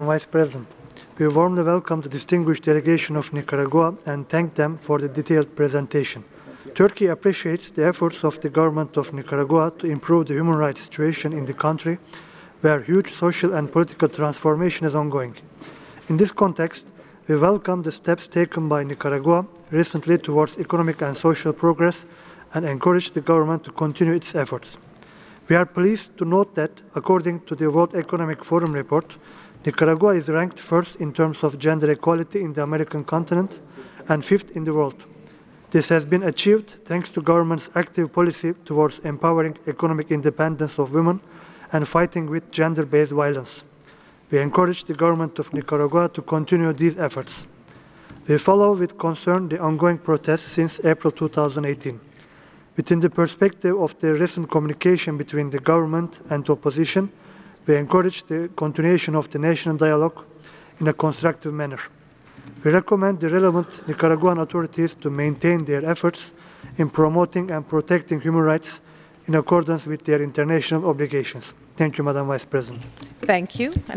Vice President. We warmly welcome the distinguished delegation of Nicaragua and thank them for the detailed presentation. Turkey appreciates the efforts of the government of Nicaragua to improve the human rights situation in the country, where huge social and political transformation is ongoing. In this context, we welcome the steps taken by Nicaragua recently towards economic and social progress and encourage the government to continue its efforts. We are pleased to note that, according to the World Economic Forum report, Nicaragua is ranked first in terms of gender equality in the American continent and fifth in the world. This has been achieved thanks to government's active policy towards empowering economic independence of women and fighting with gender-based violence. We encourage the government of Nicaragua to continue these efforts. We follow with concern the ongoing protests since April 2018. Within the perspective of the recent communication between the government and the opposition, we encourage the continuation of the national dialogue in a constructive manner. We recommend the relevant Nicaraguan authorities to maintain their efforts in promoting and protecting human rights in accordance with their international obligations. Thank you, Madam Vice President. Thank you.